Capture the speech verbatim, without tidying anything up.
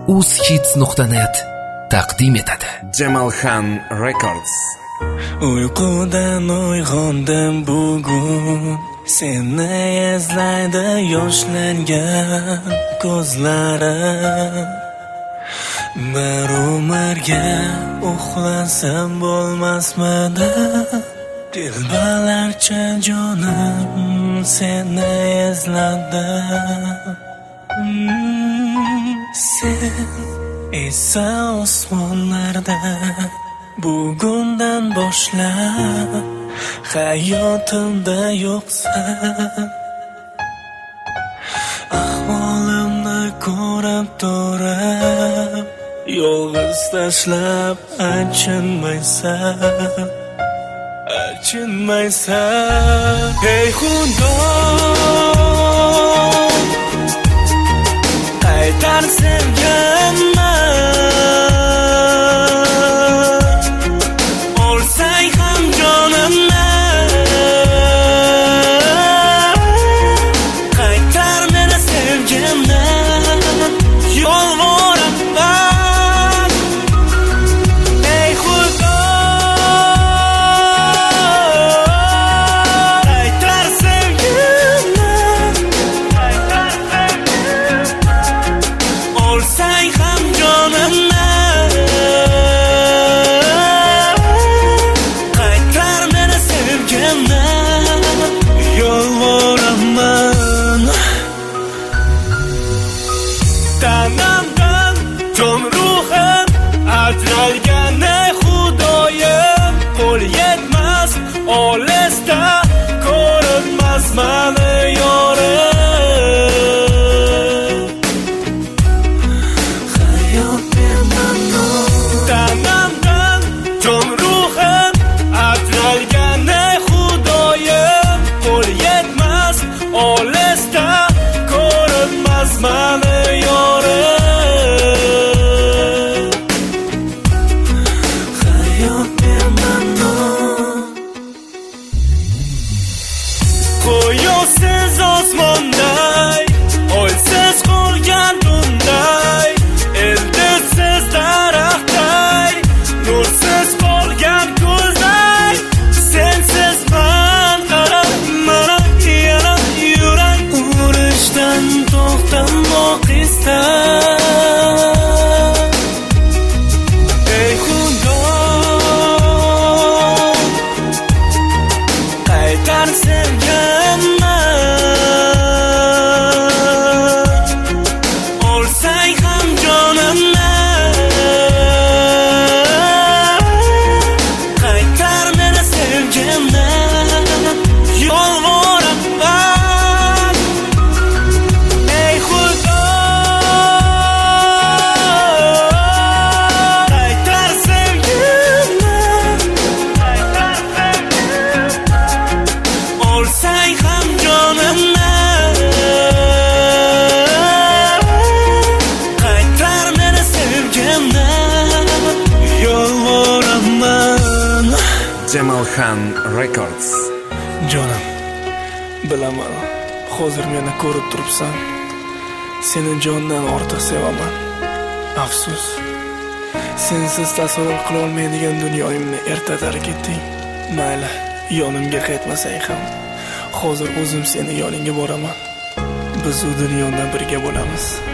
uzhits nuqta net taqdim etadi. Jamalxan Records. Uyqudan uyg'ondim bugun, seni izlaydi yoshlangan ko'zlarim. Bir umrga uxlasam bo'lmasmidi? Dilbalarcha jonim seni izladim. Sen esa osmonlarda bugundan boshlab hayotimda yo'qsan. Ahvolimni ko'rib turib yolg'iz tashlab achinmaysan, achinmaysan. Ey Xudo, qaytar sevganni, olsang ham jonimni, qaytar meni sevganni, yolvoraman. Ey Xudo, qaytar sevganni, qaytar sevganni, olsang ham jonimni, qaytar meni sevganni, yolvoraman. Tanamdan jon ruhim ajralgan ey Xudoyim, qo'l yetmas olisda ko'rinmas mani yorim. Hayot berman tanamdan jon ruhim ajralgan ey Xudoyim, qo'l yetmas olisda ko'rinmas mani yorim. Hayot berman qo'yusiz osmonday, oysiz qolgan tunday, ildizsiz daraxtday, nursiz qolgan ko'zday, sensiz man qarab mana yana yurak urishdan to'xtamoq istar. Ey Xudo, qaytar sevganni, olsang ham jonimni, qaytar meni sevganni, yolvoraman. Ey Xudo, qaytar sevganni, qaytar sevganni, olsang ham jonimni, qaytar meni sevganni, yolvoraman. Jamalxan Records. Jonim, bilaman, hozir meni ko'rib turibsan. Seni jondan ortiq sevaman. Afsus, sensiz tasavvur qila olmaydigan dunyoyimni erta tark etding. Mayli, yonimga qaytmasang ham, hozir o'zim seni yoningga boraman. Biz u dunyoda birga bo'lamiz.